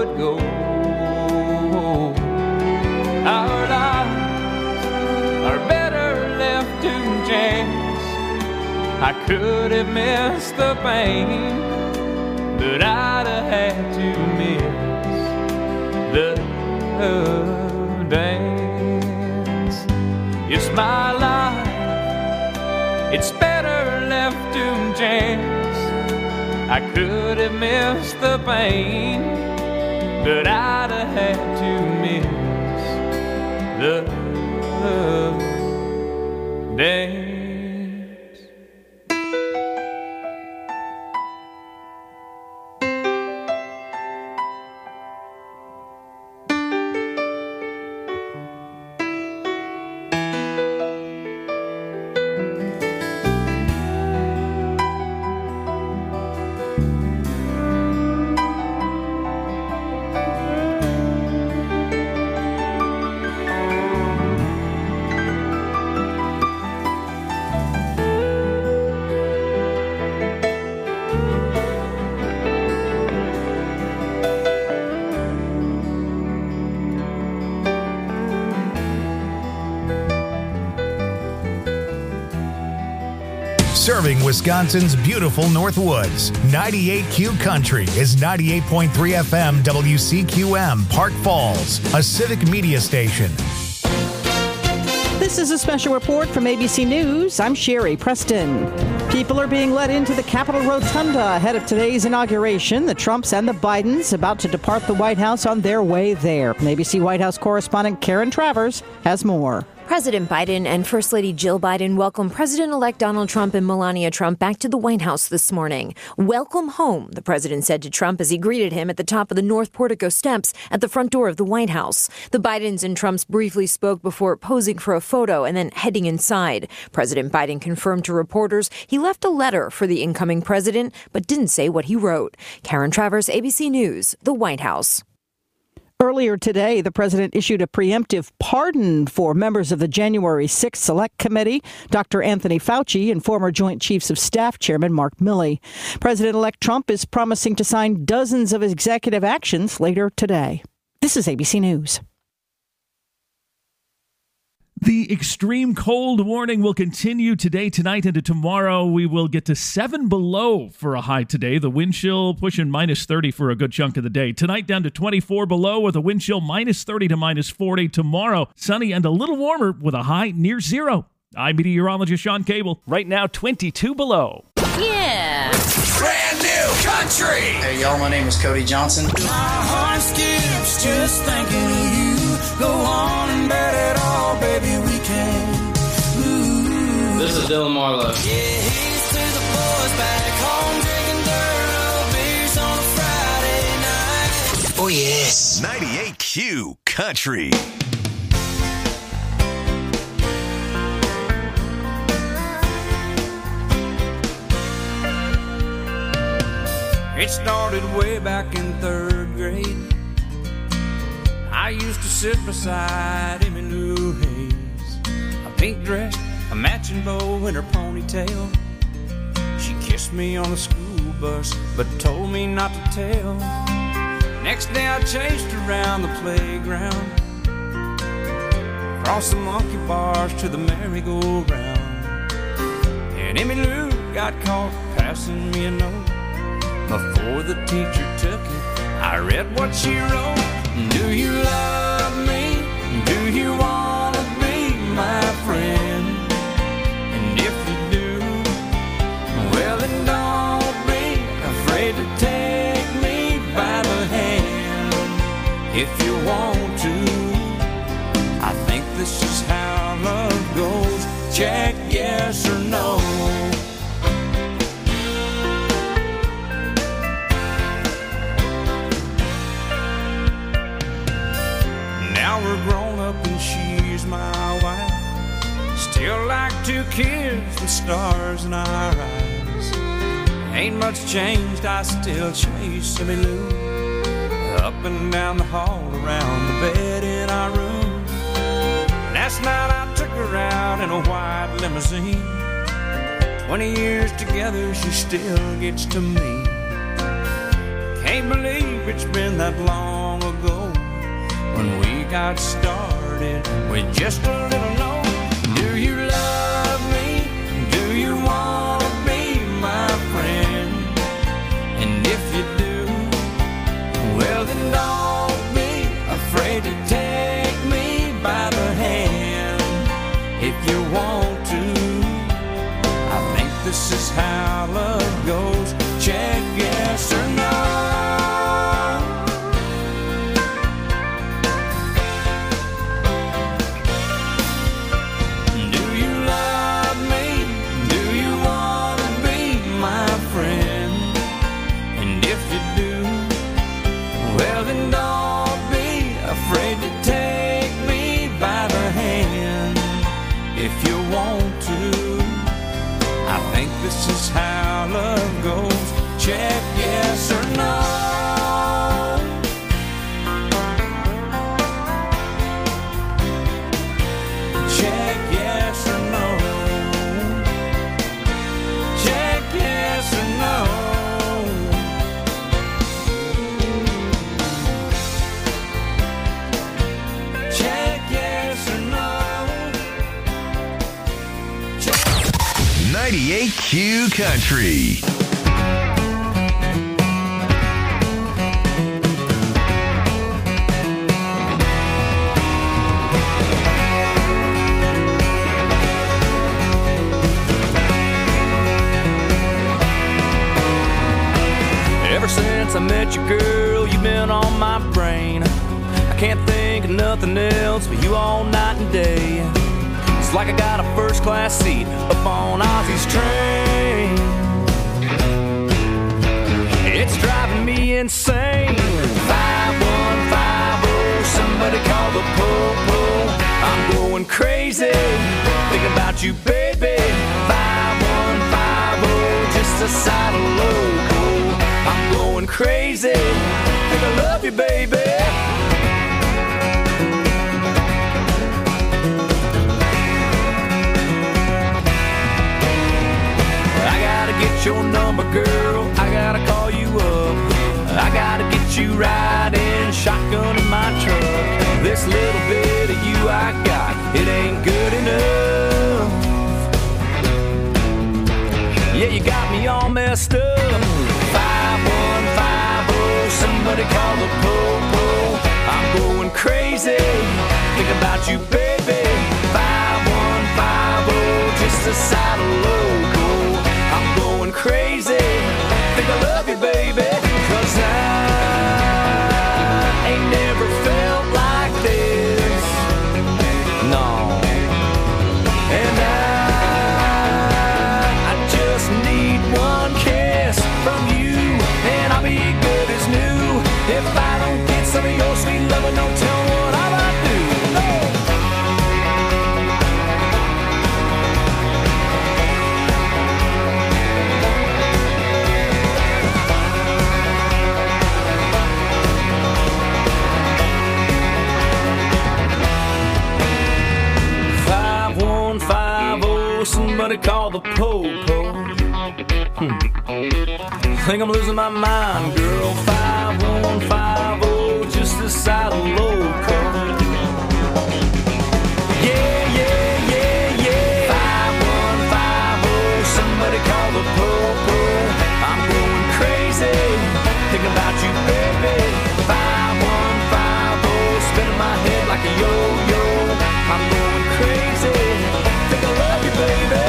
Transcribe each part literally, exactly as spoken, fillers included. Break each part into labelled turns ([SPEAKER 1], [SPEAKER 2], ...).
[SPEAKER 1] would go. Our lives are better left to chance. I could have missed the pain, but I'd have had to miss the dance. It's my life, it's better left to chance. I could have missed the pain, but I'd have had to miss the dance.
[SPEAKER 2] Serving Wisconsin's beautiful Northwoods. ninety-eight Q Country is ninety-eight point three F M W C Q M, Park Falls, a civic media station.
[SPEAKER 3] This is a special report from A B C News. I'm Sherry Preston. People are being let into the Capitol Rotunda ahead of today's inauguration. The Trumps and the Bidens about to depart the White House on their way there. A B C White House correspondent Karen Travers has more.
[SPEAKER 4] President Biden and First Lady Jill Biden welcomed President-elect Donald Trump and Melania Trump back to the White House this morning. Welcome home, the president said to Trump as he greeted him at the top of the North Portico steps at the front door of the White House. The Bidens and Trumps briefly spoke before posing for a photo and then heading inside. President Biden confirmed to reporters he left a letter for the incoming president, but didn't say what he wrote. Karen Travers, A B C News, the White House.
[SPEAKER 3] Earlier today, the president issued a preemptive pardon for members of the January sixth Select Committee, Doctor Anthony Fauci and former Joint Chiefs of Staff Chairman Mark Milley. President-elect Trump is promising to sign dozens of executive actions later today. This is A B C News.
[SPEAKER 5] The extreme cold warning will continue today, tonight, into tomorrow. We will get to seven below for a high today. The wind chill pushing minus thirty for a good chunk of the day. Tonight down to twenty-four below with a wind chill minus thirty to minus forty. Tomorrow, sunny and a little warmer with a high near zero. I'm meteorologist Sean Cable. Right now, twenty-two below.
[SPEAKER 6] Yeah.
[SPEAKER 7] Brand new country.
[SPEAKER 8] Hey, y'all, my name is Cody Johnson.
[SPEAKER 7] My heart skips just thinking of you. Go on and bet it all, baby, we can. Ooh.
[SPEAKER 9] This is Dylan Marlowe.
[SPEAKER 7] Yeah, here's to the boys back home drinking dirt road beers on a Friday night.
[SPEAKER 2] Oh, yes. ninety-eight Q Country.
[SPEAKER 1] It started way back in third grade. I used to sit beside Emmy Lou Hayes, a pink dress, a matching bow, and her ponytail. She kissed me on the school bus, but told me not to tell. Next day I chased around the playground, across the monkey bars to the merry-go-round. And Emmy Lou got caught passing me a note. Before the teacher took it, I read what she wrote. Do you love me? Do you want to be my friend? And if you do, well then don't be afraid to take me by the hand. If you want to, I think this is how love goes. Check yes or no. Now we're grown up and she's my wife. Still like two kids with stars in our eyes. Ain't much changed, I still chase Emmy Lou up and down the hall, around the bed in our room. Last night I took her out in a white limousine. Twenty years together, she still gets to me. Can't believe it's been that long ago when we got started with just a little note. Do you love me? Do you want to be my friend? And if you do, well then don't be afraid to take me by the hand. If you want to, I think this is how love goes. Check yes or no. This is how love goes. Check yes or no. Check yes or no. Check yes or no. Check yes or no. Check.
[SPEAKER 6] ninety-eight Q Country.
[SPEAKER 1] Ever since I met you, girl, you've been on my brain. I can't think of nothing else but you all night and day. It's like I got a first-class seat up on Ozzy's train. It's driving me insane. five one five oh, somebody call the po-po. I'm going crazy, thinking about you, baby. five one five oh, just a side of loco. I'm going crazy, think I love you, baby. Get your number, girl, I gotta call you up. I gotta get you riding shotgun in my truck. This little bit of you I got, it ain't good enough. Yeah, you got me all messed up. five one five oh, somebody call the po-po. I'm going crazy, think about you, baby. five one five oh, just a side of loco. I'm going crazy, think I love you, baby. Cause I ain't never felt like this, no. And I, I just need one kiss from you, and I'll be good as new. If I don't get some of your sweet loving, don't tell what I might do, no. Somebody call the po-po. Hmm. Think I'm losing my mind, girl. five one five oh, just the side of loco. Yeah, yeah, yeah, yeah. five one five oh, somebody call the po-po. I'm going crazy, thinking about you, baby. five one five oh, spinning my head like a yo-yo. I'm going crazy, think I love you, baby.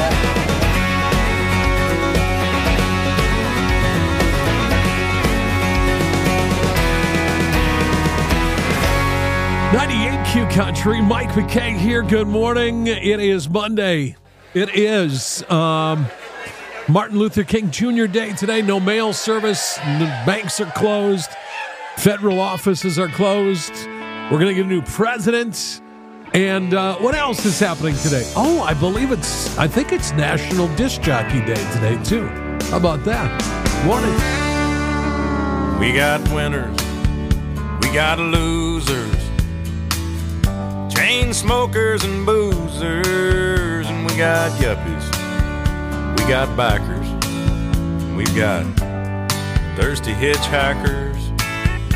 [SPEAKER 9] ninety-eight Q Country, Mike McKay here. Good morning. It is Monday. It is um, Martin Luther King Junior Day today. No mail service. The banks are closed. Federal offices are closed. We're going to get a new president. And uh, what else is happening today? Oh, I believe it's, I think it's National Disc Jockey Day today, too. How about that? Morning.
[SPEAKER 10] We got winners. We got losers. Chain smokers and boozers. And we got yuppies. We got backers. We've got thirsty hitchhikers.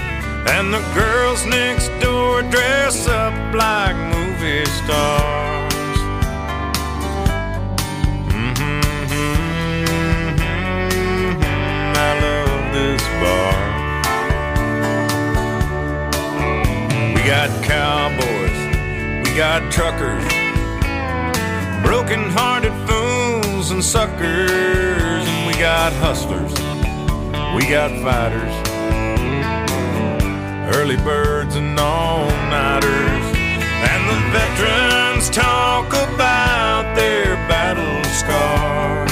[SPEAKER 10] and the girls next door dress up like movie stars. Mm-hmm, mm-hmm, I love this bar. We got cowboys, we got truckers, broken-hearted fools and suckers, and we got hustlers, we got fighters, early birds and all-nighters, and the veterans talk about their battle scars.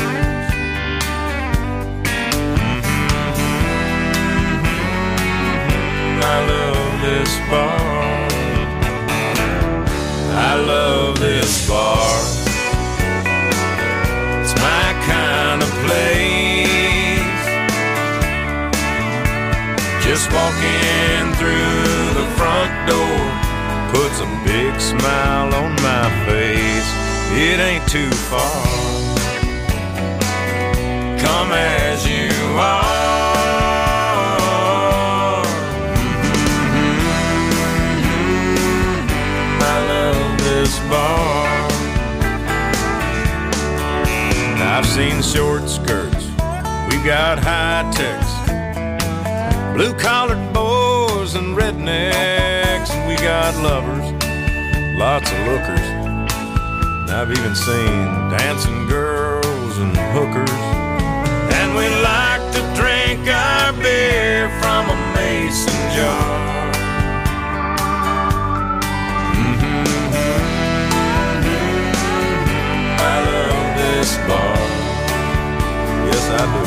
[SPEAKER 10] Mm-hmm. I love this bar. I love this bar. It's my kind of place. Just walking through the front door puts a big smile on my face. It ain't too far. Come as you are. Mm-hmm. I love this bar. I've seen short skirts, we've got high techs, blue-collared boys and rednecks, and we got lovers, lots of lookers. And I've even seen dancing girls and hookers. And we like to drink our beer from a mason jar. Mm-hmm. I love this bar. Yes, I do.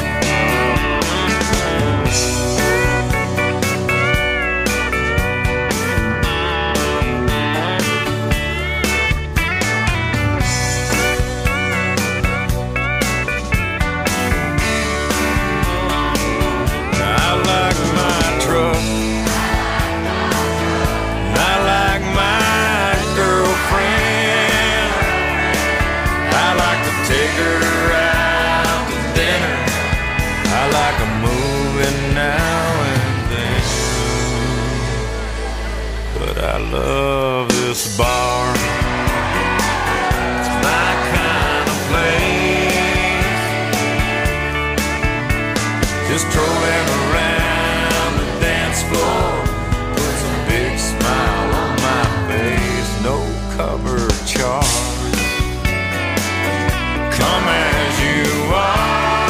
[SPEAKER 10] I love this bar. It's my kind of place. Just strolling around the dance floor puts a big smile on my face. No cover charge. Come as you are.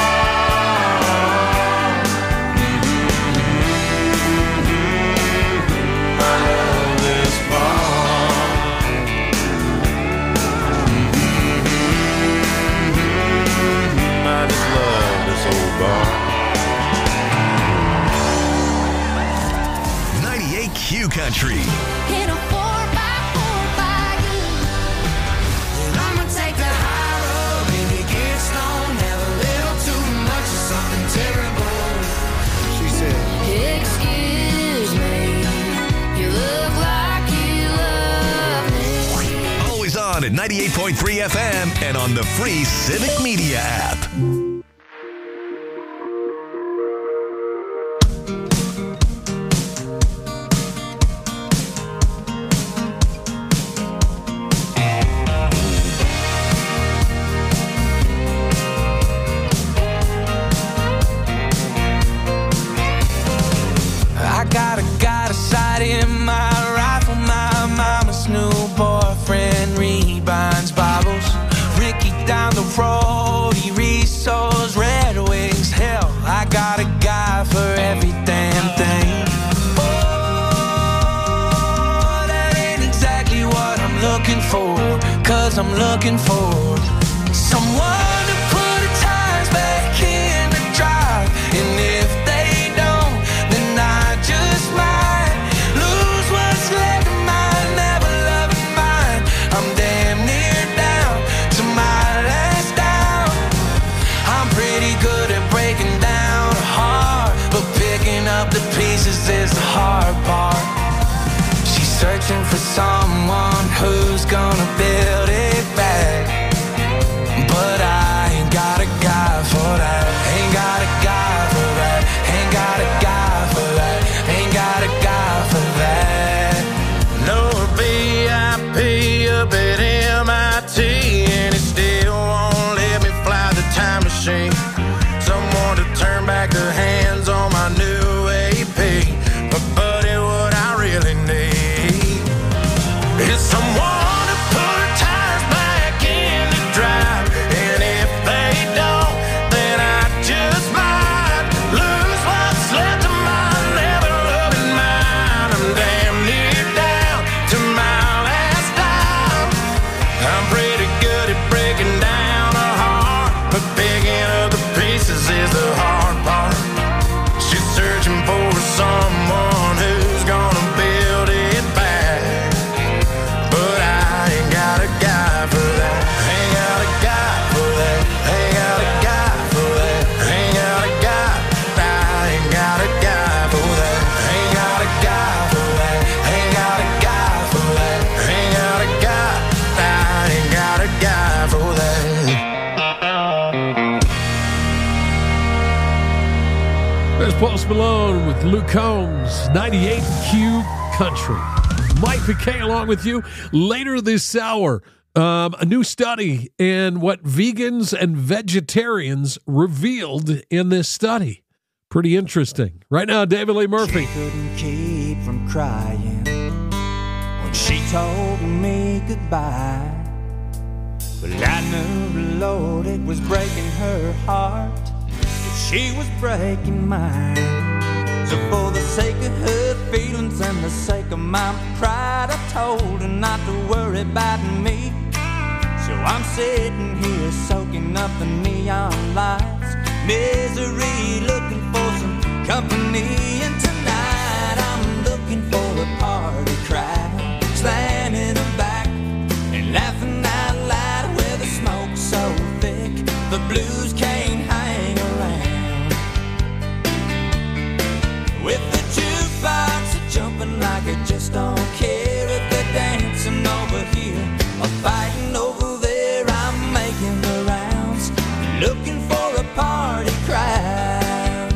[SPEAKER 6] ninety-eight Q Country.
[SPEAKER 7] In a four by four by you. And I'ma take the high road. Maybe get stoned, have a little too much of something terrible. She said, excuse me, you look like you love me.
[SPEAKER 6] Always on at ninety-eight point three F M and on the free Civic Media app.
[SPEAKER 7] I'm looking for someone to put the tires back in the drive, and if they don't, then I just might lose what's left of mine, never loving mine. I'm damn near down to my last down. I'm pretty good at breaking down a heart, but picking up the pieces is the hard part. She's searching for someone who's gonna build it back, but I ain't got a guy for that. Ain't got a guy for that. Ain't got a guy for that. Ain't got a guy
[SPEAKER 9] Post Malone with Luke Combs, ninety-eight Q Country. Mike Piquet along with you. Later this hour, um, a new study and what vegans and vegetarians revealed in this study. Pretty interesting. Right now, David Lee Murphy.
[SPEAKER 11] She couldn't keep from crying when she told me goodbye. But I knew the Lord, it was breaking her heart. She was breaking mine. So for the sake of her feelings and the sake of my pride, I told her not to worry about me. So I'm sitting here soaking up the neon lights, misery, looking for some company. And tonight I'm looking for a party crowd, slamming them back and laughing out loud with the smoke so thick the blues can't hang around. With the jukebox jumping like it just don't care. If they're dancing over here or fighting over there, I'm making the rounds, looking for a party crowd.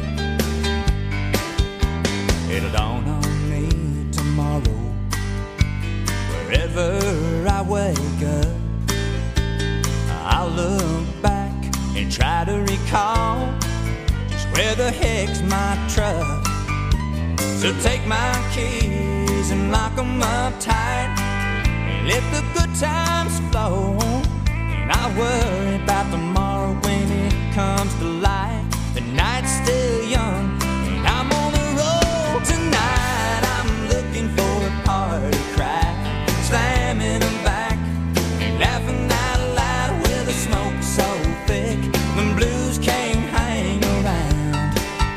[SPEAKER 11] It'll dawn on me tomorrow, wherever I wake up, I'll look back and try to recall just where the heck's my truck. So take my keys and lock them up tight and let the good times flow. And I'll worry about tomorrow when it comes to light. The night's still young and I'm on the road tonight. I'm looking for a party crowd, slamming them back and laughing out loud with the smoke so thick the blues can't hang around.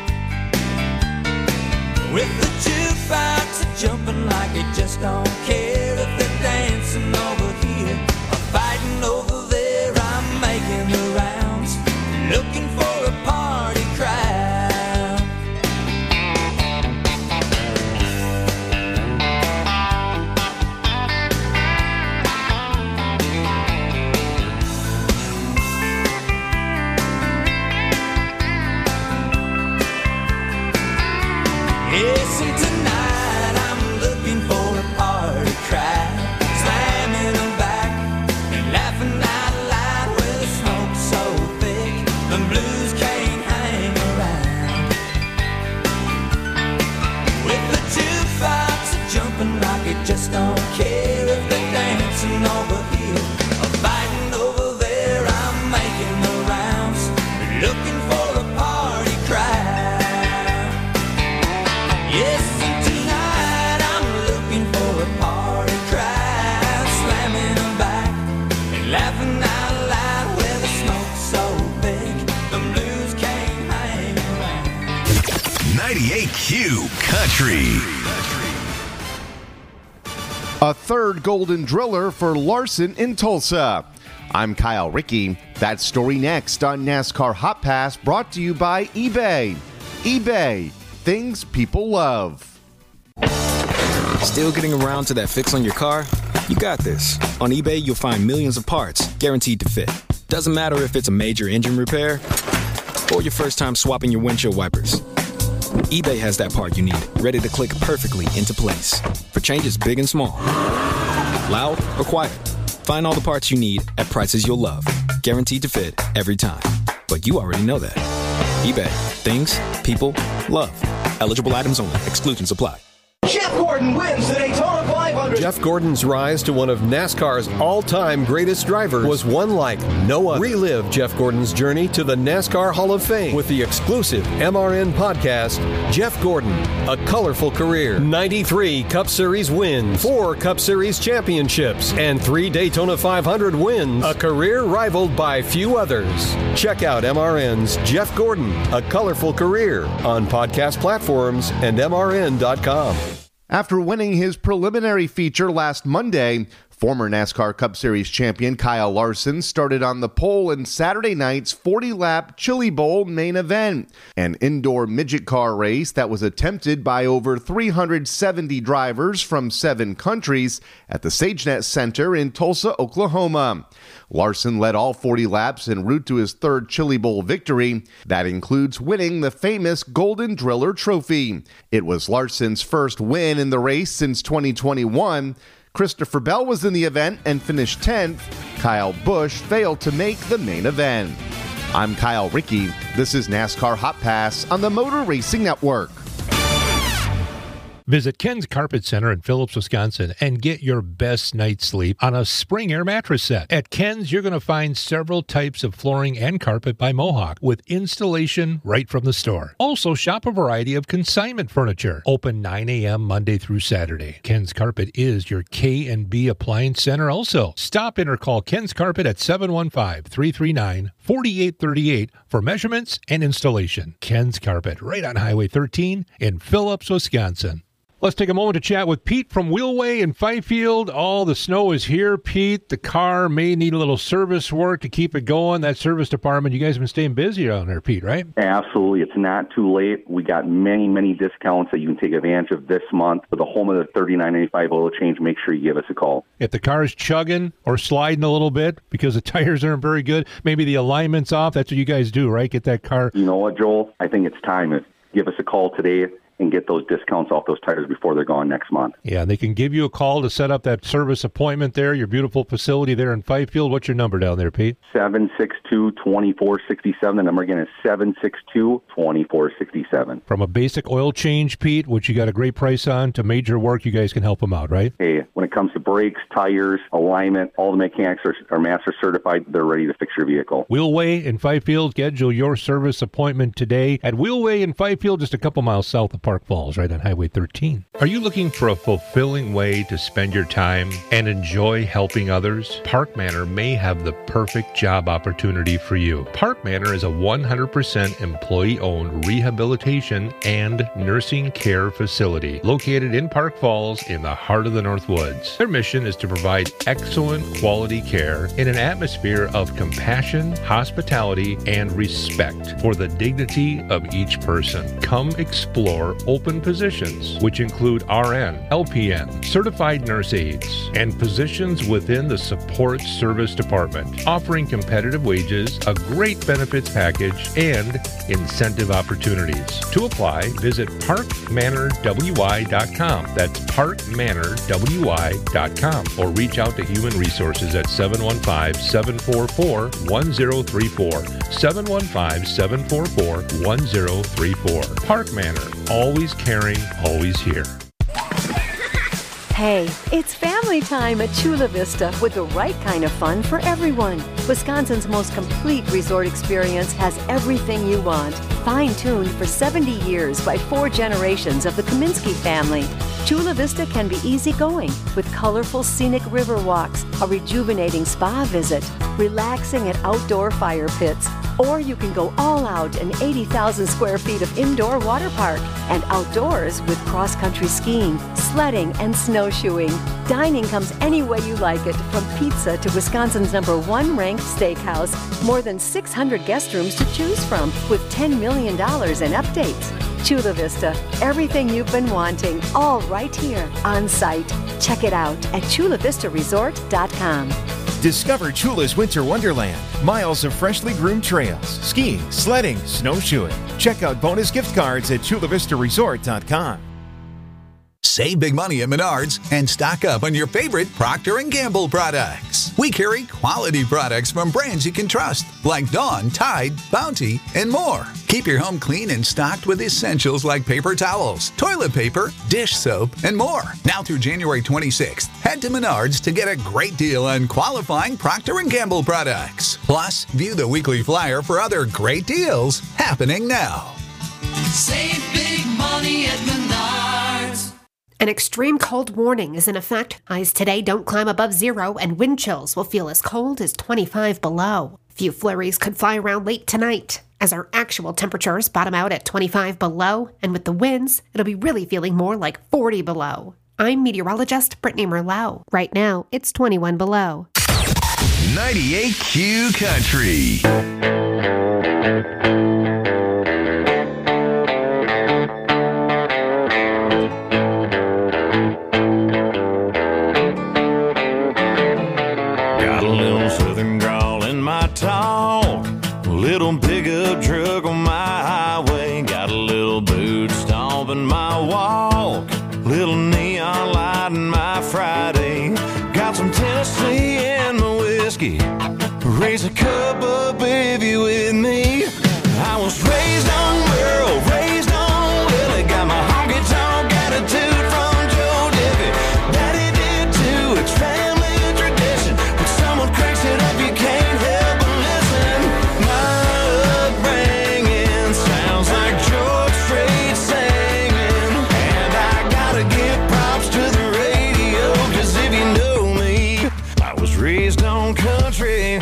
[SPEAKER 11] With the jukebox jumping like it just don't care. If they're dancing over here or fighting over there, I'm making the rounds, looking for a party crowd. Yes, and tonight I'm looking for a party crowd, slamming them back and laughing out loud with the smoke so thick the blues can't hang around. With the jukebox jumping like it just don't care. If they're dancing over here or fighting over there, I'm making the rounds, looking for a party crowd. Yes, and tonight I'm looking for a party crowd, slamming them back and laughing out loud with the smoke so thick the blues can't hang around.
[SPEAKER 6] ninety-eight Q Country.
[SPEAKER 12] A third Golden Driller for Larson in Tulsa. I'm Kyle Rickey. That story next on NASCAR Hot Pass, brought to you by eBay. eBay, things people love.
[SPEAKER 13] Still getting around to that fix on your car? You got this. On eBay, you'll find millions of parts guaranteed to fit. Doesn't matter if it's a major engine repair or your first time swapping your windshield wipers. eBay has that part you need, ready to click perfectly into place for changes big and small. Loud or quiet, find all the parts you need at prices you'll love. Guaranteed to fit every time. But you already know that. eBay. Things people love. Eligible items only. Exclusions apply.
[SPEAKER 14] Jeff Gordon wins the Daytona five hundred.
[SPEAKER 15] Jeff Gordon's rise to one of NASCAR's all-time greatest drivers was one like no other. Relive Jeff Gordon's journey to the NASCAR Hall of Fame with the exclusive M R N podcast, Jeff Gordon, A Colorful Career. ninety-three Cup Series wins, four Cup Series championships, and three Daytona five hundred wins, a career rivaled by few others. Check out M R N's Jeff Gordon, A Colorful Career on podcast platforms and M R N dot com.
[SPEAKER 12] After winning his preliminary feature last Monday, Former NASCAR Cup Series champion Kyle Larson started on the pole in Saturday night's forty-lap Chili Bowl main event, an indoor midget car race that was attempted by over three hundred seventy drivers from seven countries at the SageNet Center in Tulsa, Oklahoma. Larson led all forty laps en route to his third Chili Bowl victory. That includes winning the famous Golden Driller Trophy. It was Larson's first win in the race since twenty twenty-one. Christopher Bell was in the event and finished tenth. Kyle Busch failed to make the main event. I'm Kyle Rickey. This is NASCAR Hot Pass on the Motor Racing Network.
[SPEAKER 16] Visit Ken's Carpet Center in Phillips, Wisconsin, and get your best night's sleep on a Spring Air mattress set. At Ken's, you're going to find several types of flooring and carpet by Mohawk with installation right from the store. Also, shop a variety of consignment furniture. Open nine a.m. Monday through Saturday. Ken's Carpet is your K and B Appliance Center also. Stop in or call Ken's Carpet at seven one five, three three nine, four eight three eight for measurements and installation. Ken's Carpet, right on Highway thirteen in Phillips, Wisconsin. Let's take a moment to chat with Pete from Wheelway in Fifield. All the snow is here, Pete. The car may need a little service work to keep it going. That service department, you guys have been staying busy around there, Pete, right?
[SPEAKER 17] Absolutely. It's not too late. We got many, many discounts that you can take advantage of this month. For the home of the thirty-nine ninety-five oil change, make sure you give us a call.
[SPEAKER 16] If the car is chugging or sliding a little bit because the tires aren't very good, maybe the alignment's off, that's what you guys do, right? Get that car.
[SPEAKER 17] You know what, Joel? I think it's time. Give us a call today and get those discounts off those tires before they're gone next month.
[SPEAKER 16] Yeah, they can give you a call to set up that service appointment there, your beautiful facility there in Fifield. What's your number down there, Pete?
[SPEAKER 17] seven six two, two four six seven. The number again is seven six two, two four six seven.
[SPEAKER 16] From a basic oil change, Pete, which you got a great price on, to major work, you guys can help them out, right?
[SPEAKER 17] Hey, when it comes to brakes, tires, alignment, all the mechanics are, are master certified. They're ready to fix your vehicle.
[SPEAKER 16] Wheelway in Fifield. Schedule your service appointment today at Wheelway in Fifield, just a couple miles south of Park Falls, right on Highway thirteen. Are you looking for a fulfilling way to spend your time and enjoy helping others? Park Manor may have the perfect job opportunity for you. Park Manor is a one hundred percent employee-owned rehabilitation and nursing care facility located in Park Falls in the heart of the North Woods. Their mission is to provide excellent quality care in an atmosphere of compassion, hospitality, and respect for the dignity of each person. Come explore open positions, which include R N, L P N, certified nurse aides, and positions within the support service department, offering competitive wages, a great benefits package, and incentive opportunities. To apply, visit park manor w i dot com. That's park manor w i dot com, or reach out to Human Resources at seven one five, seven four four, one zero three four, seven one five, seven four four, one zero three four. Park Manor, always caring, always here.
[SPEAKER 18] Hey, it's family time at Chula Vista with the right kind of fun for everyone. Wisconsin's most complete resort experience has everything you want. Fine-tuned for seventy years by four generations of the Kaminsky family. Chula Vista can be easygoing with colorful scenic river walks, a rejuvenating spa visit, relaxing at outdoor fire pits, or you can go all out in eighty thousand square feet of indoor water park and outdoors with cross-country skiing, sledding, and snowshoeing. Dining comes any way you like it, from pizza to Wisconsin's number one ranked steakhouse. More than six hundred guest rooms to choose from with ten million dollars in updates. Chula Vista, everything you've been wanting, all right here on site. Check it out at chula vista resort dot com.
[SPEAKER 19] Discover Chula's Winter Wonderland. Miles of freshly groomed trails, skiing, sledding, snowshoeing. Check out bonus gift cards at chula vista resort dot com.
[SPEAKER 20] Save big money at Menards and stock up on your favorite Procter and Gamble products. We carry quality products from brands you can trust, like Dawn, Tide, Bounty, and more. Keep your home clean and stocked with essentials like paper towels, toilet paper, dish soap, and more. Now through January twenty-sixth, head to Menards to get a great deal on qualifying Procter and Gamble products. Plus, view the weekly flyer for other great deals happening now.
[SPEAKER 21] Save big money at Menards.
[SPEAKER 22] An extreme cold warning is in effect. Highs today don't climb above zero, and wind chills will feel as cold as twenty-five below. Few flurries could fly around late tonight, as our actual temperatures bottom out at twenty-five below, and with the winds, it'll be really feeling more like forty below. I'm meteorologist Brittany Merlot. Right now, it's twenty-one below.
[SPEAKER 6] ninety-eight Q Country.
[SPEAKER 10] Got a little southern drawl in my talk, a little pickup truck on my highway, got a little boot stomp in my walk, little neon light in my Friday, got some Tennessee in my whiskey, raise a cup up if you with me. I was raised on Merle, raised on Willie, got my honky tonk attitude from Joe Diffie. Daddy did too, it's family tradition. When someone cracks it up, you can't help but listen. My upbringing sounds like George Strait singing, and I gotta give props to the radio, 'cause if you know me, I was raised on country.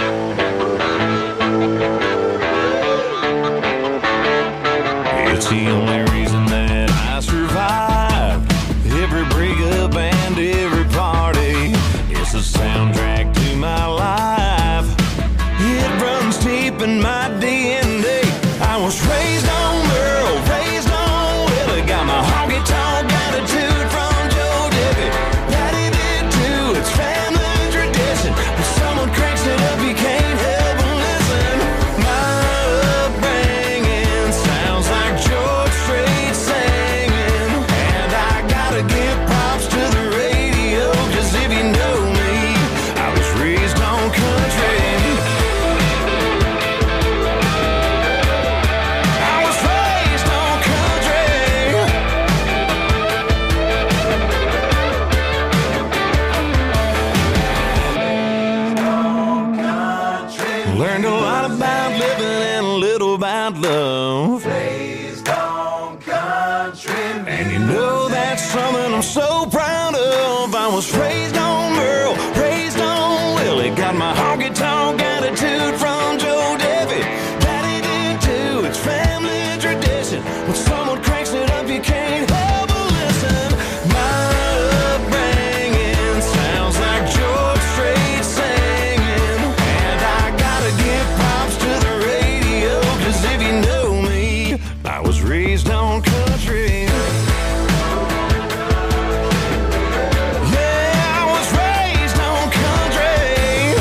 [SPEAKER 10] It's the only reason that I survived every breakup and every party. It's the soundtrack to my life. It runs deep in my D N A. I was raised on Merle, raised on Willie, got my honky tonk attitude from Joe Diffie. Daddy did too, it's family tradition. When someone cranks it up, you can't help but listen. My upbringing sounds like George Strait singing, and I gotta give props to the radio, 'cause if you know me, I was raised on country. I was raised on country. Learned a lot about living and a little about love. Raised on country. And you know that's something I'm so proud of. I was raised on Merle, raised on Willie, got my honky tonk attitude from Joe Diffie. Daddy did too, it's family tradition. When someone cranks it up, you can't help but listen. My upbringing sounds like George Strait singing, and I gotta give props to the radio, 'cause if you know me, I was raised on country. Yeah, I was raised on country.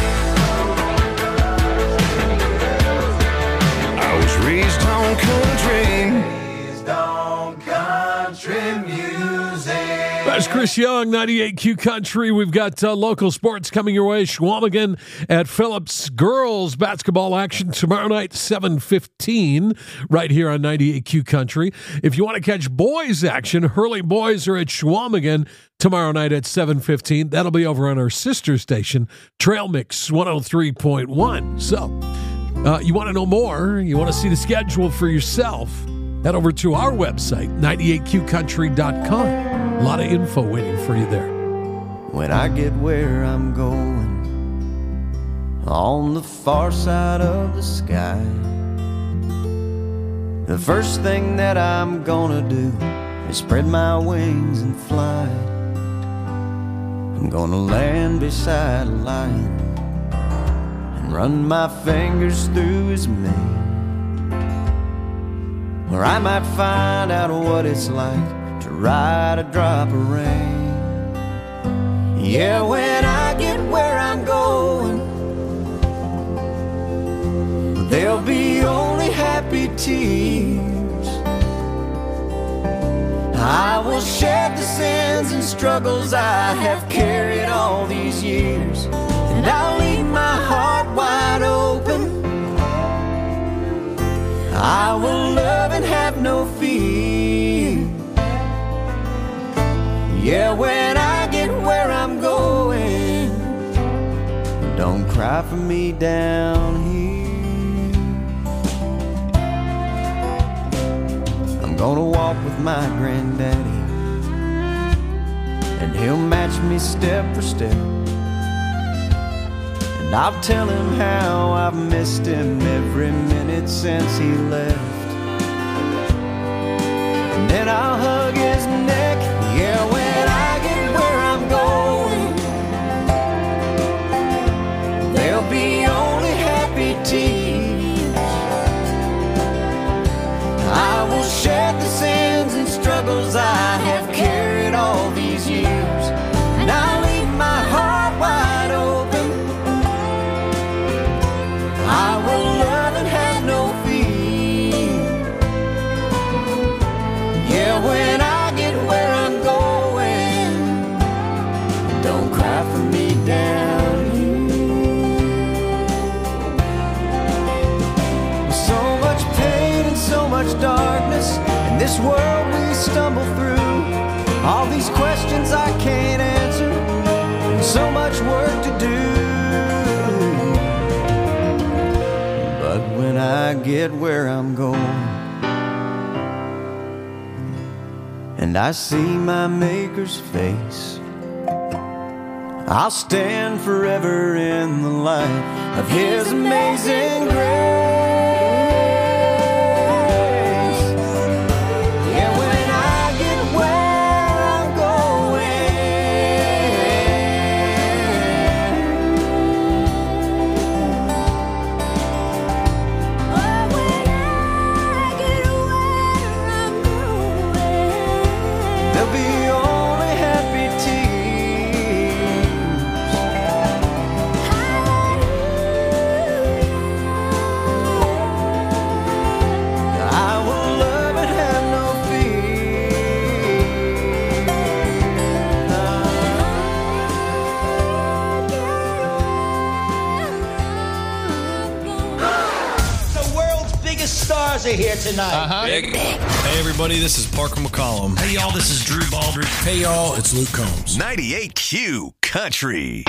[SPEAKER 10] I was raised on country. Raised on country music.
[SPEAKER 9] That's Chris Young, ninety-eight Q Country. We've got uh, local sports coming your way. Schwamigan at Phillips. Girls basketball action tomorrow night, seven fifteen, right here on ninety-eight Q Country. If you want to catch boys action, Hurley boys are at Schwamigan tomorrow night at seven fifteen. That'll be over on our sister station, Trail Mix one oh three point one. So, uh, you want to know more, you want to see the schedule for yourself, head over to our website, ninety-eight q country dot com. A lot of info waiting for you there.
[SPEAKER 11] When I get where I'm going, on the far side of the sky, the first thing that I'm gonna do is spread my wings and fly. I'm gonna land beside a lion and run my fingers through his mane, where I might find out what it's like to ride a drop of rain. Yeah, when I get where I'm going, there'll be only happy tears. I will shed the sins and struggles I have carried all these years, and I'll leave my heart wide open. I will love and have no fear. Yeah, when I get where I'm going, don't cry for me down here. I'm gonna walk with my granddaddy, and he'll match me step for step. And I'll tell him how I've missed him every minute since he left. And then I'll hug his neck. Yeah, when I waited all these years, and I leave my heart wide open. I will love and have no fear. Yeah, when I get where I'm going, don't cry for me down here. So much pain and so much darkness in this world we stumble through. All these questions I can't answer, and so much work to do. But when I get where I'm going, and I see my Maker's face, I'll stand forever in the light of His amazing grace.
[SPEAKER 14] Are here tonight.
[SPEAKER 3] Uh-huh. Big. Hey, everybody, this is Parker McCollum.
[SPEAKER 6] Hey, y'all, this is Drew Baldridge.
[SPEAKER 3] Hey, y'all, it's Luke Combs.
[SPEAKER 6] ninety-eight Q Country.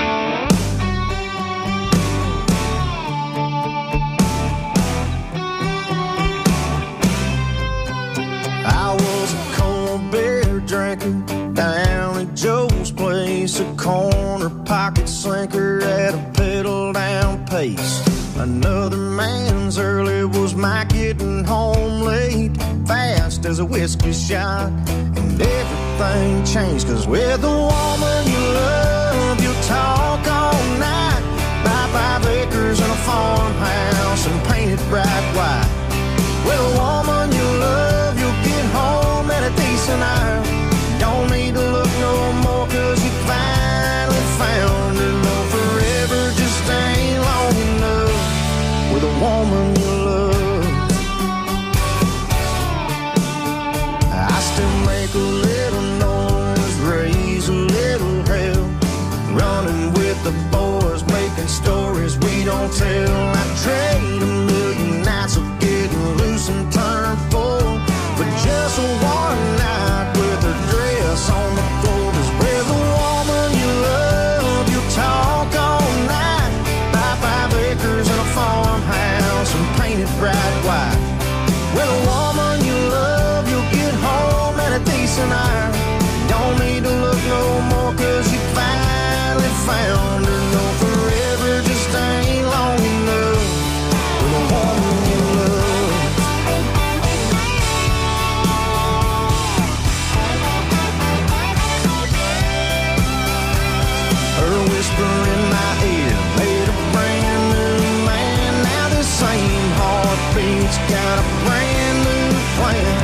[SPEAKER 11] I was a cold beer drinker down at Joe's place, a corner pocket slinker at a pedal down pace. Another man's early was my getting home late, fast as a whiskey shot, and everything changed, cause with the woman you love, you'll talk all night, buy five acres and a farmhouse and paint it bright white. With a woman you love, you'll get home at a decent hour, don't need to look no more, cause you finally found her. No, forever just ain't long enough with a woman you love. I still make a little noise, raise a little hell, running with the boys, making stories we don't tell. I trade a million nights of getting loose and turn full for just one night with her dress on the floor. 'Cause with a woman you love, you talk all night, buy five acres and a farmhouse and paint it bright white. With a woman you love, you'll get home at a decent hour, don't need to look no more, 'cause you finally found her. No, forever just ain't long enough with a woman you love. Her whisper in my ear made a brand new man. Now the same heartbeat's got a brand new plan.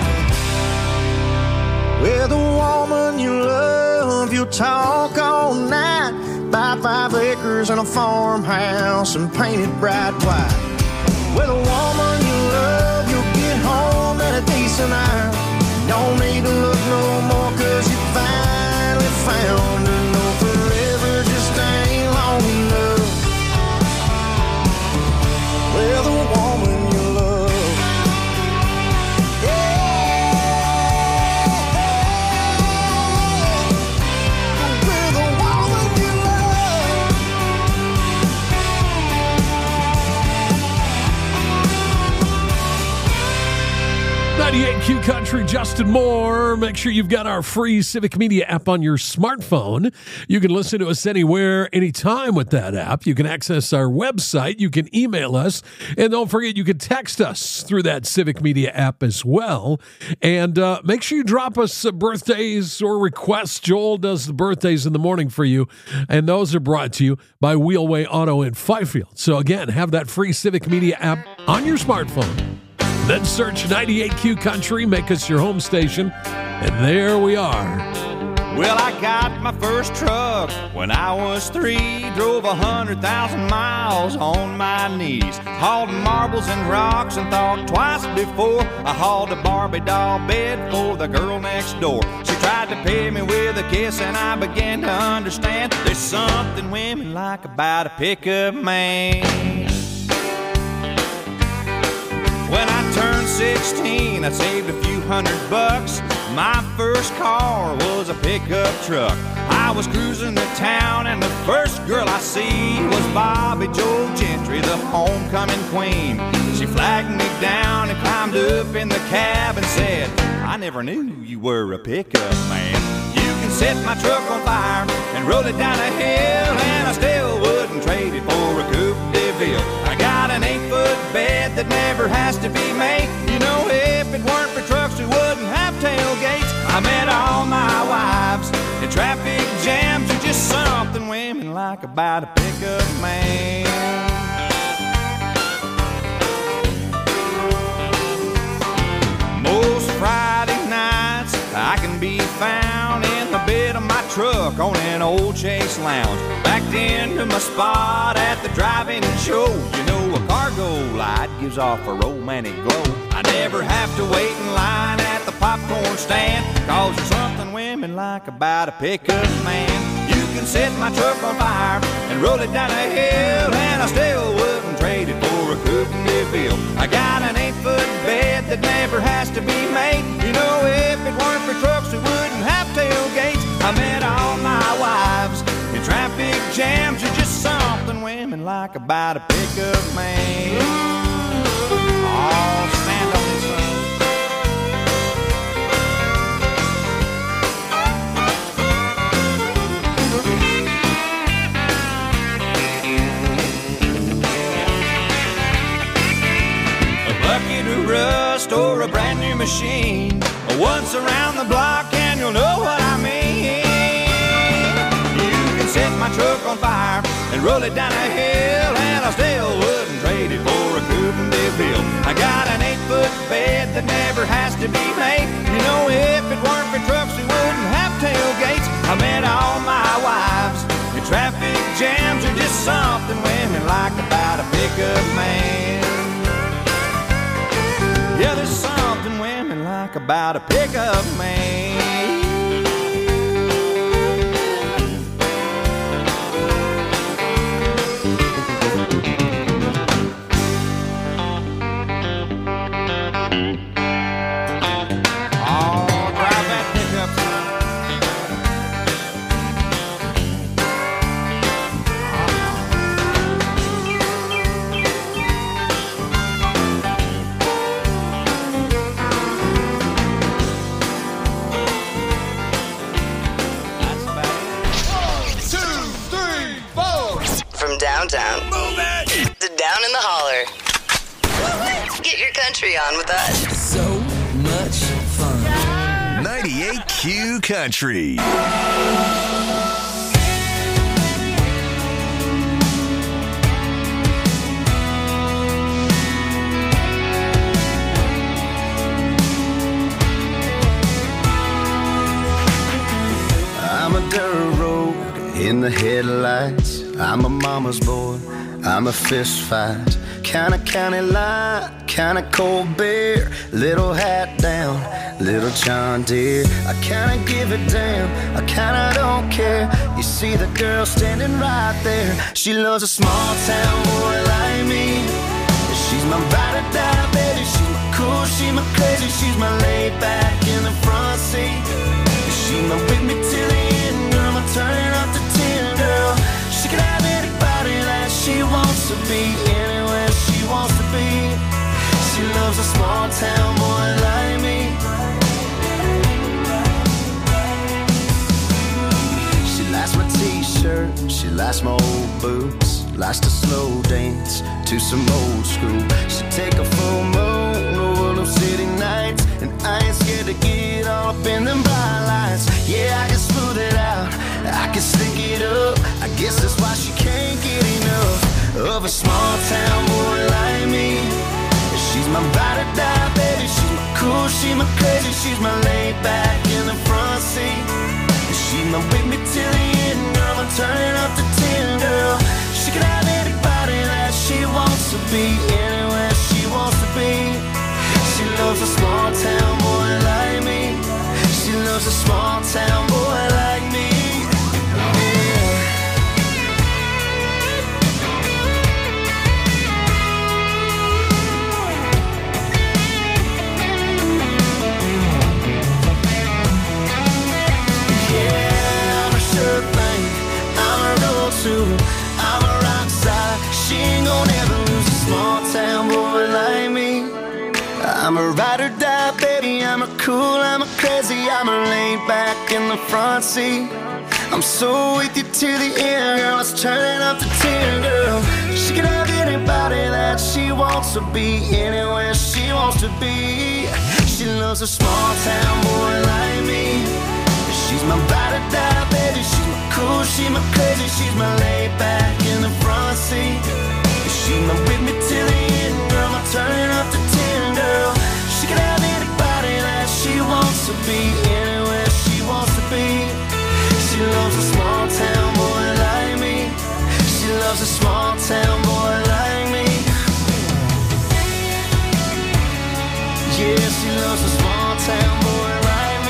[SPEAKER 11] With a woman you love, you'll talk all night, buy five acres and a farmhouse and paint it bright white. With a woman you love, you'll get home at a decent hour, don't need to look no more, 'cause you finally found her. No, forever just ain't long enough with a woman you love.
[SPEAKER 9] ninety-eight Q Country, Justin Moore. Make sure you've got our free Civic Media app on your smartphone. You can listen to us anywhere, anytime with that app. You can access our website. You can email us. And don't forget, you can text us through that Civic Media app as well. And uh, make sure you drop us uh, birthdays or requests. Joel does the birthdays in the morning for you. And those are brought to you by Wheelway Auto in Fifield. So again, have that free Civic Media app on your smartphone. Then search ninety-eight Q Country, make us your home station, and there we are.
[SPEAKER 1] Well, I got my first truck when I was three. Drove a hundred thousand miles on my knees. Hauled marbles and rocks and thought twice before I hauled a Barbie doll bed for the girl next door. She tried to pay me with a kiss and I began to understand there's something women like about a pickup man. When I turned sixteen, I saved a few hundred bucks. My first car was a pickup truck. I was cruising to town and the first girl I see was Bobby Joe Gentry, the homecoming queen. She flagged me down and climbed up in the cab and said, I never knew you were a pickup man. You can set my truck on fire and roll it down a hill, and I still wouldn't trade it for a Coupe de Ville. I got an eight-foot bed that never has to be made. You know, if it weren't for trucks, we wouldn't have tailgates. I met all my wives in traffic jams. There's just something women like about a pickup man. Most Friday nights I can be found in the bed of my truck on an old Chase Lounge, backed into my spot at the drive-in show. You know, a cargo light gives off a romantic glow. I never have to wait in line at the popcorn stand, cause there's something women like about a pickup man. You can set my truck on fire and roll it down a hill, and I still wouldn't trade it for a Coupe de Ville. I got an eight-foot bed that never has to be made. You know, if it weren't for trucks, we wouldn't have tailgates. I met all my wives in traffic jams. There's just something women like about a pickup man. Oh, stand on this one. Bucket of rust or a brand new machine, once around the block and you'll know what I mean. You can set my truck on fire and roll it down a hill, and I still wouldn't trade it for a Coupe de Ville. I got an eight-foot bed that never has to be made. You know, if it weren't for trucks, we wouldn't have tailgates. I met all my wives in traffic jams. There's just something women like about a pickup man. Yeah, there's something women like about a pickup man. Oh, drive that pickup
[SPEAKER 4] downtown. Move it! To down in the holler. Get your country on with us.
[SPEAKER 21] So much fun.
[SPEAKER 6] ninety-eight Q Country.
[SPEAKER 5] I'm a dirt road in the headlights. I'm a mama's boy, I'm a fist fight. Kinda county line, kinda cold beer. Little hat down, little John Deere. I kinda give a damn, I kinda don't care. You see the girl standing right there. She loves a small town boy like me. She's my ride or die, baby. She's my cool, she's my crazy. She's my laid back in the front seat. She's my with me till the end, girl. I'm turning up to ten, girl. She can have anybody that she wants to be, anywhere she wants to be. She loves a small town boy like me. She likes my t-shirt, she likes my old boots, likes to slow dance to some old school. She take a full moon over them city nights, and I ain't scared to get all up in them bright lights. Yeah, I can smooth it out, I can stick it up. I guess that's why she can't get enough of a small town boy like me. She's my ride or die, baby. She's my cool, she's my crazy. She's my laid back in the front seat. She
[SPEAKER 7] She's my with me till the end, girl. I'm turning up the ten, girl. She can have anybody that she wants to be, anywhere she wants to be. She loves a small town boy like me. She loves a small town boy like me. I'm a rock star. She ain't gonna ever lose a small town boy like me. I'm a ride or die, baby. I'm a cool, I'm a crazy. I'm a laid back in the front seat. I'm so with you to the end, girl. It's turning up the ten, girl. She can have anybody that she wants to be, anywhere she wants to be. She loves a small town boy like me. She's my ride or die, baby. She's my cool, she's my crazy. She's my laid back in the front seat. She's my with me till the end, girl. I'm turning up the ten, girl. She can have anybody that she wants to be, anywhere she wants to be. She loves a small town boy like me. She loves a small town boy like me. Yeah, she loves a small town boy like me.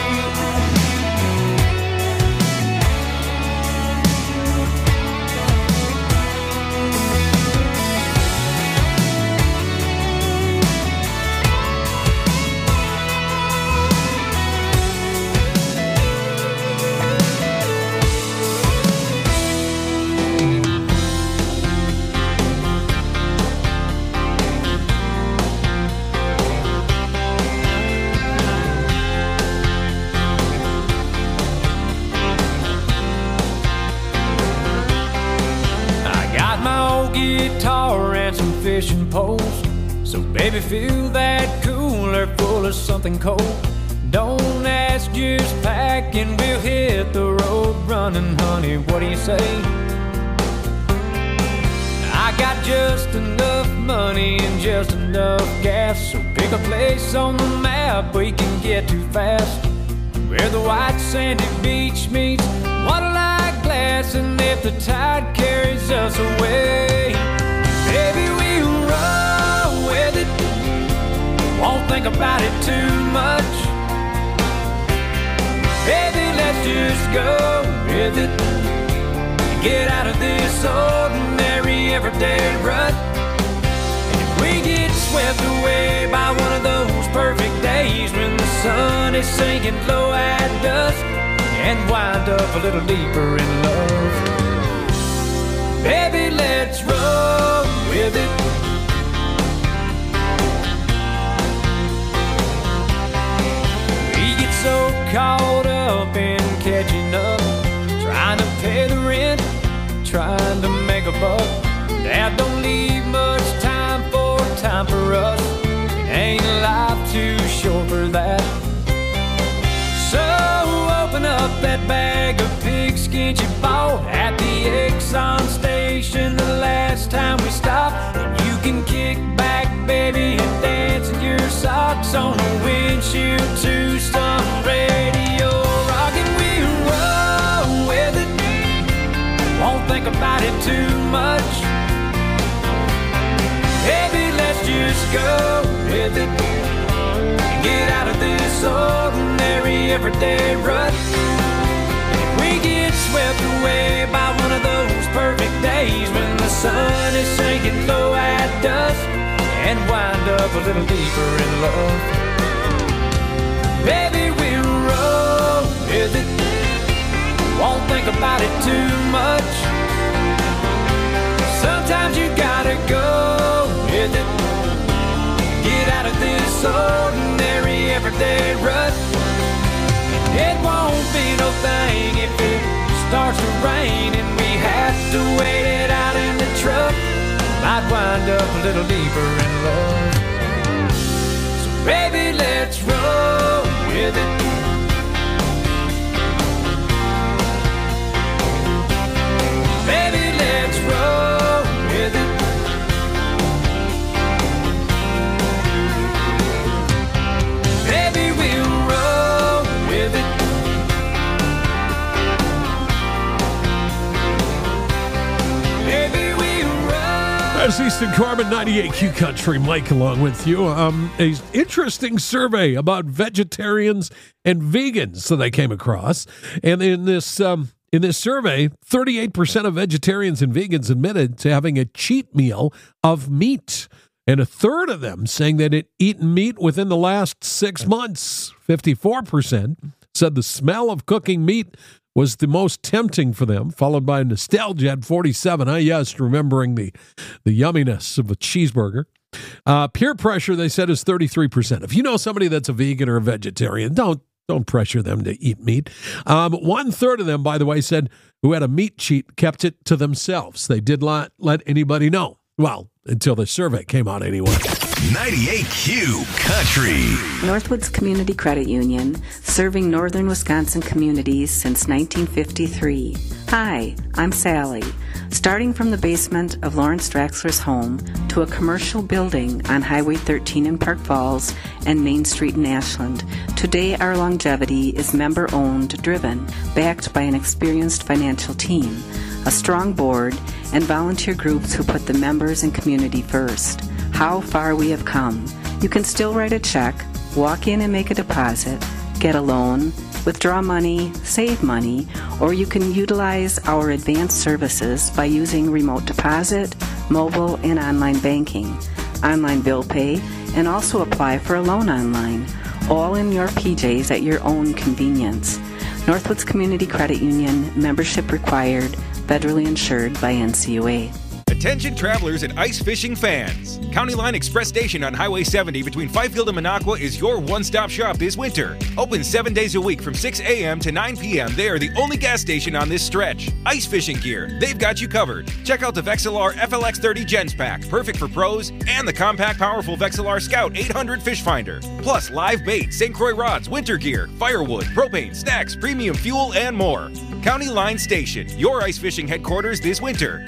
[SPEAKER 11] Guitar and some fishing poles. So baby, fill that cooler full of something cold. Don't ask, just pack and we'll hit the road running, honey. What do you say? I got just enough money and just enough gas, so pick a place on the map we can get to fast, where the white sandy beach meets water-like glass. And if the tide carries us away, baby, we'll roll with it. Won't think about it too much. Baby, let's just go with it. Get out of this ordinary everyday rut. And if we get swept away by one of those perfect days when the sun is sinking low at dusk, and wind up a little deeper in love, baby, let's roll with it. We get so caught up in catching up, trying to pay the rent, trying to make a buck, that don't leave much time for time for us. It ain't life too short for that. So open up that bag of pigskin you bought at the Exxon station the last time we stopped, and you can kick back, baby, and dance in your socks on the windshield to some radio rock, and we'll roll with it. Won't think about it too much. Baby, let's just go with it. Get out of this ordinary everyday rut. If we get swept away by one of those perfect days when the sun is sinking low at dusk, and wind up a little deeper in love, baby, we'll roll with it. Won't think about it too much. Sometimes you gotta go with it. Get out of this ordinary everyday rut. It won't be no thing if it starts to rain and we have to wait it out in the truck. Might wind up a little deeper in love. So baby, let's roll with it. Baby, let's roll with it. Baby, we'll roll with it.
[SPEAKER 9] West Easton Carbon ninety-eight Q Country. Mike along with you. Um, a interesting survey about vegetarians and vegans that I came across. And in this um, in this survey, thirty-eight percent of vegetarians and vegans admitted to having a cheat meal of meat. And a third of them saying that it eaten meat within the last six months. fifty-four percent said the smell of cooking meat was the most tempting for them, followed by nostalgia at forty-seven. Ah, yes, remembering the, the yumminess of a cheeseburger. Uh, peer pressure, they said, is thirty-three percent. If you know somebody that's a vegan or a vegetarian, don't don't pressure them to eat meat. Um, one third of them, by the way, said who had a meat cheat kept it to themselves. They did not let anybody know. Well, until the survey came out anyway.
[SPEAKER 6] ninety-eight Q Country.
[SPEAKER 2] Northwoods Community Credit Union, serving northern Wisconsin communities since nineteen fifty-three. Hi, I'm Sally. Starting from the basement of Lawrence Draxler's home to a commercial building on Highway thirteen in Park Falls and Main Street in Ashland, today our longevity is member-owned, driven, backed by an experienced financial team, a strong board, and volunteer groups who put the members and community first. How far we have come. You can still write a check, walk in and make a deposit, get a loan, withdraw money, save money, or you can utilize our advanced services by using remote deposit, mobile, and online banking, online bill pay, and also apply for a loan online, all in your P Js at your own convenience. Northwoods Community Credit Union, membership required, federally insured by N C U A.
[SPEAKER 8] Attention travelers and ice fishing fans. County Line Express Station on Highway seventy between Fifield and Minocqua is your one-stop shop this winter. Open seven days a week from six a.m. to nine p.m. They are the only gas station on this stretch. Ice fishing gear, they've got you covered. Check out the Vexilar F L X thirty Gens Pack, perfect for pros, and the compact, powerful Vexilar Scout eight hundred Fish Finder. Plus live bait, Saint Croix rods, winter gear, firewood, propane, snacks, premium fuel, and more. County Line Station, your ice fishing headquarters this winter.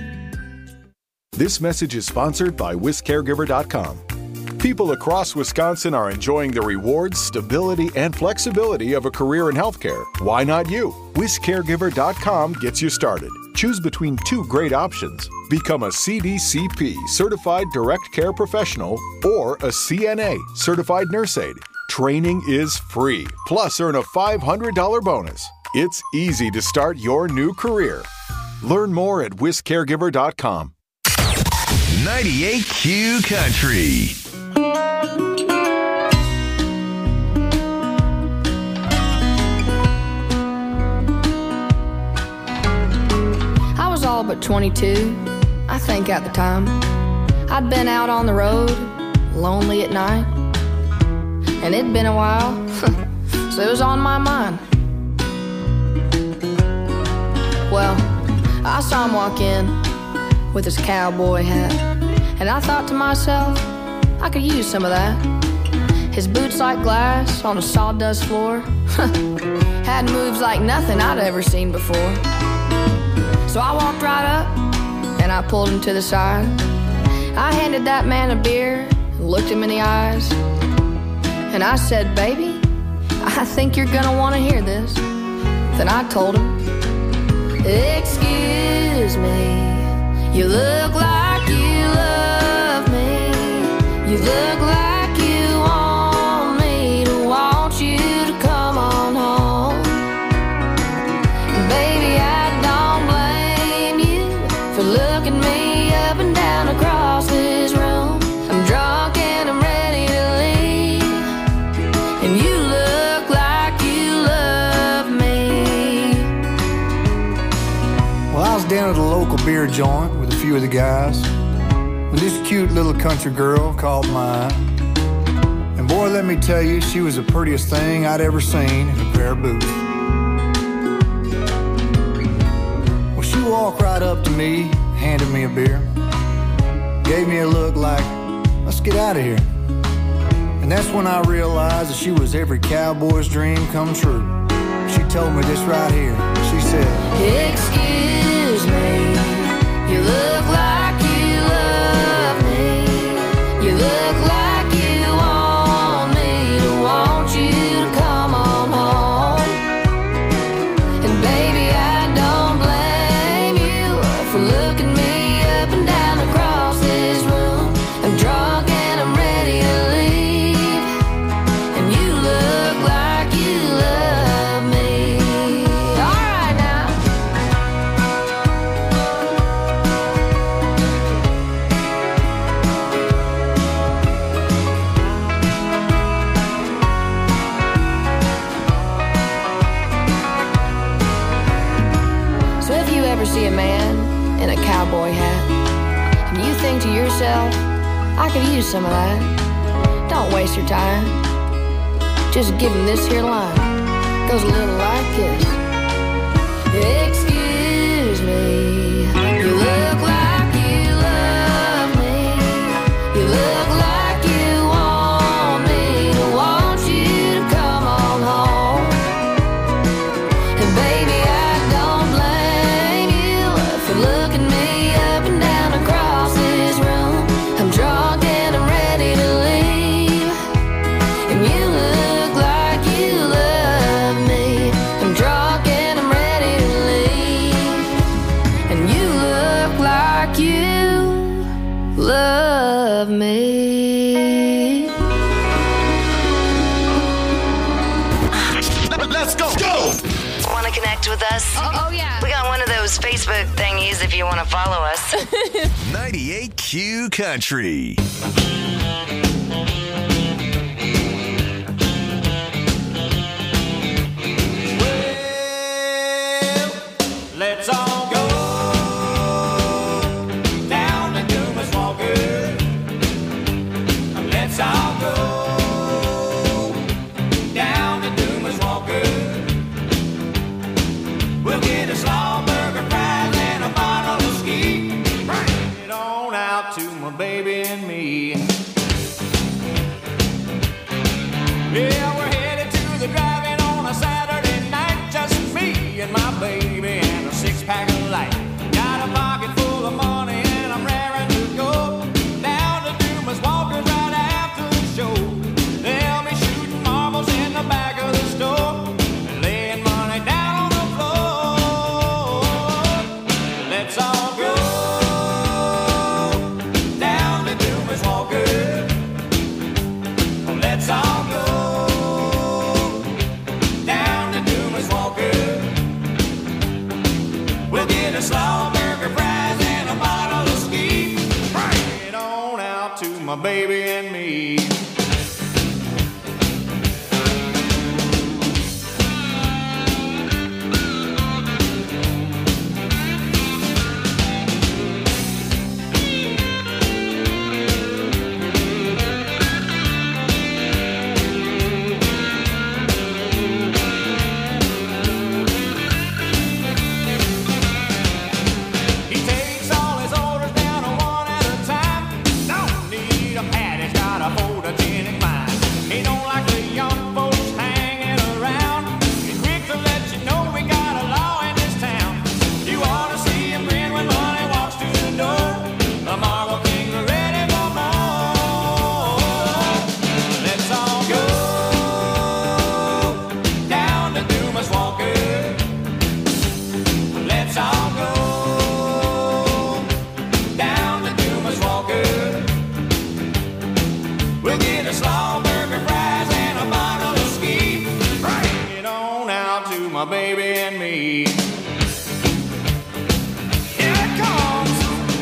[SPEAKER 23] This message is sponsored by Wis Caregiver dot com. People across Wisconsin are enjoying the rewards, stability, and flexibility of a career in healthcare. Why not you? Wis Caregiver dot com gets you started. Choose between two great options. Become a C D C P, Certified Direct Care Professional, or a C N A, Certified Nurse Aide. Training is free, plus earn a five hundred dollars bonus. It's easy to start your new career. Learn more at Wis Caregiver dot com.
[SPEAKER 6] ninety-eight Q Country.
[SPEAKER 24] I was all but twenty-two, I think at the time. I'd been out on the road, lonely at night, and it'd been a while, so it was on my mind. Well, I saw him walk in with his cowboy hat, and I thought to myself, I could use some of that. His boots like glass on a sawdust floor had moves like nothing I'd ever seen before. So I walked right up and I pulled him to the side. I handed that man a beer and looked him in the eyes, and I said, baby, I think you're gonna want to hear this. Then I told him, excuse me, you look like you love me. You look like you want me to want you to come on home. And baby, I don't blame you for looking me up and down across this room. I'm drunk and I'm ready to leave, and you look like you love me.
[SPEAKER 25] Well, I was down at a local beer joint with a few of the guys when this cute little country girl caught my eye. And boy, let me tell you, she was the prettiest thing I'd ever seen in a pair of boots. Well, she walked right up to me, handed me a beer, gave me a look like, let's get out of here. And that's when I realized that she was every cowboy's dream come true. She told me this right here. She said,
[SPEAKER 24] excuse me, you look like you love me. You look like you want me to want you to come on home. And baby, I don't blame you for looking me up and down across this see a man in a cowboy hat, and you think to yourself, I could use some of that? Don't waste your time. Just give him this here line. Goes a little like this. Excuse me, you look like you love me. You look like you want me to want you to come on home. And baby, I don't blame you for looking me up and down across this room. I'm drunk and I'm ready to leave. And you look like you love me. I'm drunk and I'm ready to leave. And you look like you love me.
[SPEAKER 4] Let's go. Go. Want to connect with us?
[SPEAKER 24] Oh, oh, yeah.
[SPEAKER 4] We got one of those Facebook thingies if you want to follow us.
[SPEAKER 6] ninety-eight Q Country.
[SPEAKER 11] Let's all go down to Dumas Walker. Let's all go down to Dumas Walker. We'll get a slaw burger, fries, and a bottle of ski. Bring it on out to my baby and me. Yeah, we're headed to the drive-in on a Saturday night. Just me and my baby and a six-pack of light. Got a pocket full of money and I'm raring to go down to Dumas Walker's right after the show. They'll be shooting marbles in the back of the store and laying money down on the floor. Let's all go down to Dumas Walker. Let's all go down to Dumas Walker. We'll get a slaw burger, fries, and a bottle of ski. Bring it on out to my baby and me. He takes all his orders down one at a time. Don't need a pad, he's got a photogenic mind. He don't like the young folks hanging around. He's quick to let you know we got a law in this town. You ought to see him grin when money walks through the door. The Marble Kings are ready for more. Let's all go down to Dumas Walker. Let's all go down to Dumas Walker. We'll get a slaw burger, fries, and a bottle of ski. Bring it on out to my baby and me. Here it comes.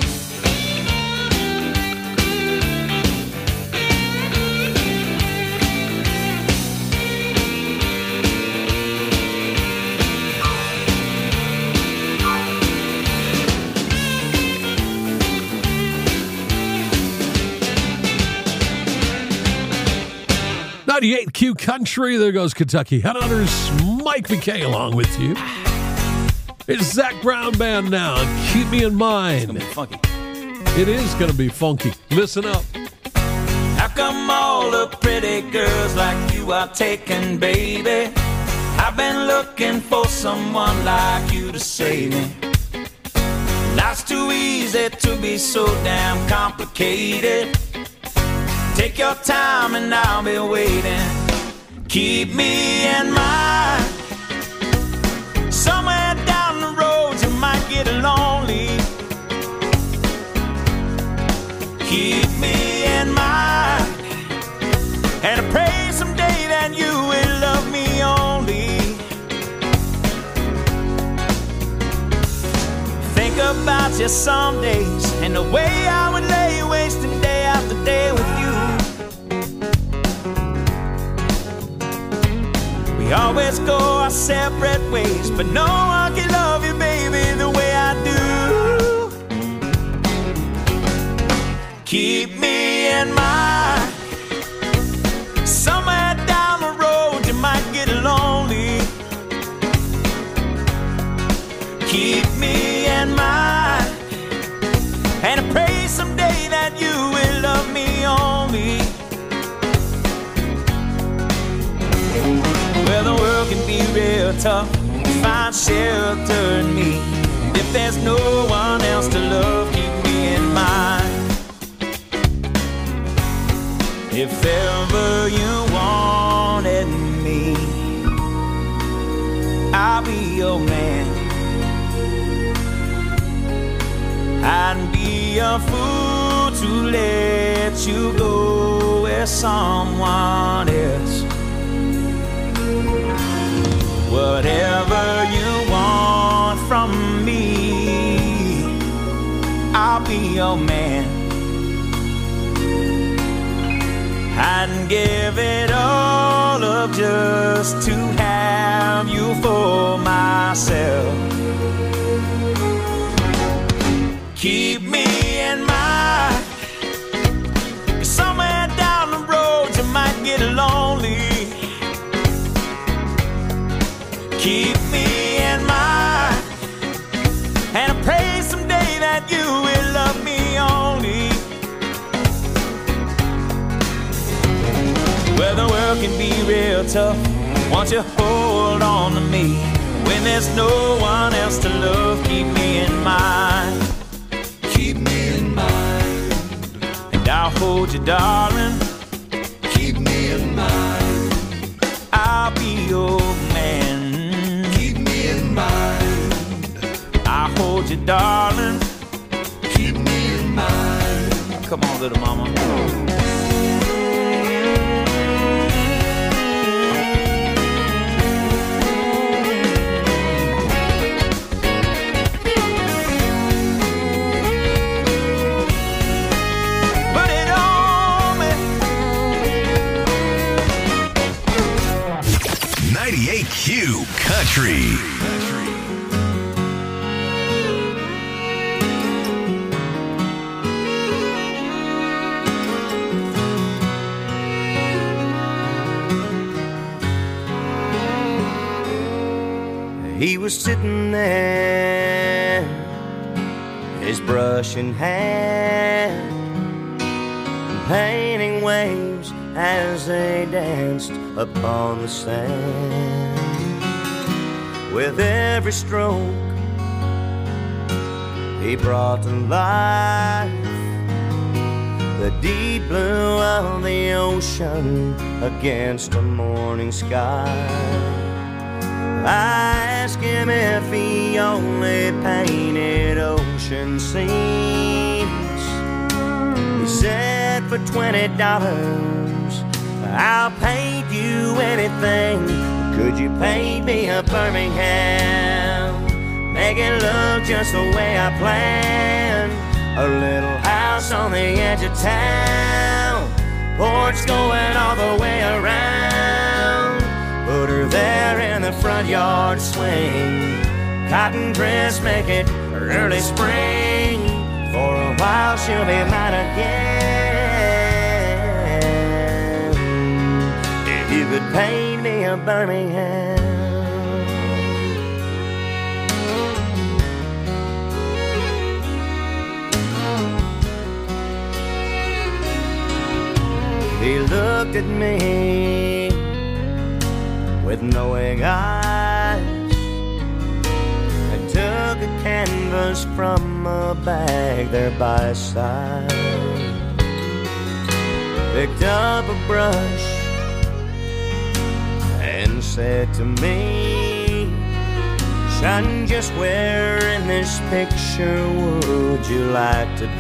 [SPEAKER 9] ninety-eight Q Country. There goes Kentucky Headhunters. Mike McKay along with you. It's Zach Brown Band now. Keep me in mind.
[SPEAKER 11] It's gonna be funky.
[SPEAKER 9] It is going to be funky. Listen up.
[SPEAKER 11] How come all the pretty girls like you are taken, baby? I've been looking for someone like you to save me. Life's too easy to be so damn complicated. Take your time and I'll be waiting. Keep me in mind. Somewhere down the road you might get lonely. Keep me in mind. And I pray someday that you will love me only. Think about you some days and the way I would lay wasting day after day with you. We always go our separate ways, but no one can love you, baby, the way I Keep me in mind. Somewhere down the road you might get lonely. Keep me in mind. And I pray someday that you will love me only. Well, the world can be real tough. Find shelter in me. If there's no one else to love, keep me in mind. If ever you wanted me, I'll be your man. I'd be a fool to let you go with someone else. Whatever you want from me, I'll be your man. I'd give it all up just to have you for myself. Keep me in mind. Somewhere down the road you might get lonely. Keep me in mind. And I pray someday that you will love me only. Well, the world can be real tough. Won't you hold on to me? When there's no one else to love, keep me in mind. Keep me in mind. And I'll hold you, darling. Keep me in mind. I'll be your man. Keep me in mind. I'll hold you, darling. Keep me in mind. Come on, little mama.
[SPEAKER 6] ninety-eight Q Country.
[SPEAKER 5] He was sitting there, his brush in hand, painting waves as they danced upon the sand. With every stroke he brought to life the deep blue of the ocean against a morning sky. I asked him if he only painted ocean scenes. He said for twenty dollars I'll paint you anything. Could you paint me a Birmingham? Make it look just the way I planned. A little house on the edge of town, porch going all the way around. Put her there in the front yard swing. Cotton dress, make it early spring. For a while she'll be mine again. If you could paint me a Birmingham. He looked at me with knowing eyes and took a canvas from a bag there by his side. Picked up a brush and said to me, "Son, just where in this picture would you like to